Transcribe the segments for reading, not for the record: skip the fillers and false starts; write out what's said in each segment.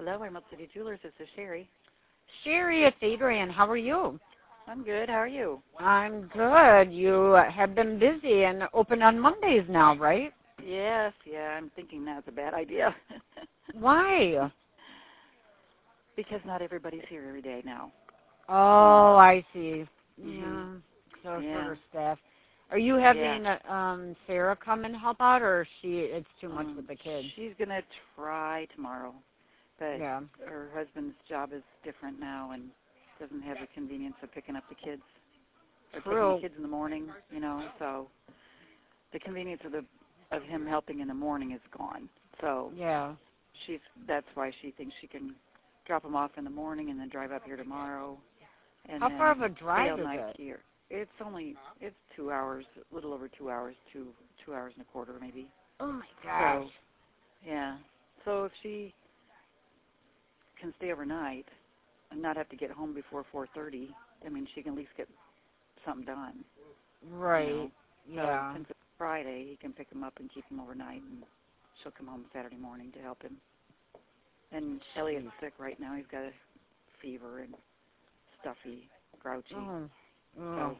Hello, Emerald City Jewelers. This is Sherry. Sherry, it's Adrian. How are you? I'm good. How are you? I'm good. You have been busy and open on Mondays now, right? Yes, yeah. I'm thinking that's a bad idea. Why? Because not everybody's here every day now. Oh, I see. Yeah. Mm-hmm. So Yeah. for staff. Are you having Sarah come and help out, or it's too much with the kids? She's going to try tomorrow, but Yeah. her husband's job is different now and doesn't have the convenience of picking up the kids or taking True. the kids in the morning, so the convenience of him helping in the morning is gone. So Yeah. that's why she thinks she can drop him off in the morning and then drive up here tomorrow and How then far of a stay drive all is night it? here. It's 2 hours, a little over 2 hours, 2 hours and a quarter maybe. Oh my gosh. So yeah. So if she can stay overnight and not have to get home before 4:30, I mean she can at least get something done. Right. So Yeah. since it's Friday, he can pick him up and keep him overnight, and she'll come home Saturday morning to help him. And Elliot's sick right now. He's got a fever and stuffy, grouchy. Oh. So,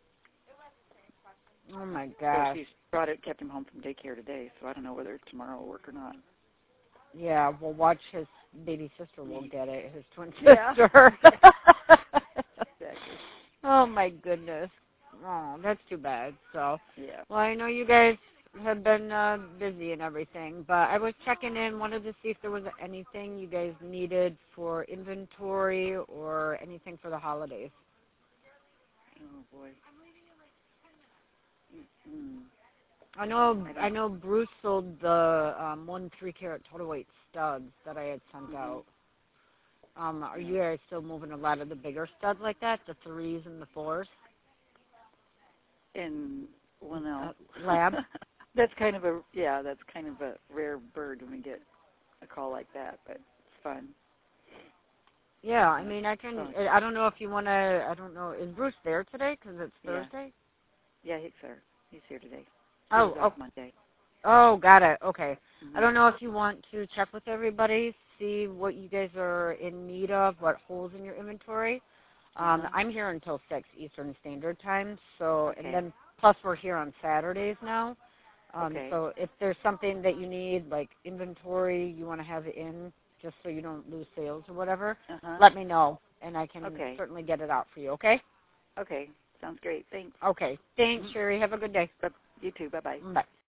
Oh my so gosh. she's kept him home from daycare today. So I don't know whether tomorrow will work or not. Yeah, well, watch his baby sister will get it, his twin Yeah. sister. Exactly. Oh, my goodness. Oh, that's too bad. So, Yeah. well, I know you guys have been busy and everything, but I was checking in, wanted to see if there was anything you guys needed for inventory or anything for the holidays. Oh boy. Mm-hmm. I know Bruce sold the 1 3-carat total weight studs that I had sent out. Are you guys still moving a lot of the bigger studs like that, the 3s and the 4s? No. Lab? That's kind of a rare bird when we get a call like that, but it's fun. Yeah, I mean, I don't know if you want to, I don't know, is Bruce there today because it's Thursday? Yeah, he's here today. Oh, Monday. Oh, got it. Okay. Mm-hmm. I don't know if you want to check with everybody, see what you guys are in need of, what holes in your inventory. I'm here until 6 Eastern Standard Time, so and then plus we're here on Saturdays now. So if there's something that you need, like inventory, you want to have it in just so you don't lose sales or whatever, let me know, and I can certainly get it out for you, okay? Okay. Sounds great. Thanks. Okay. Thanks, Sherry. Have a good day. You too. Bye-bye. Bye.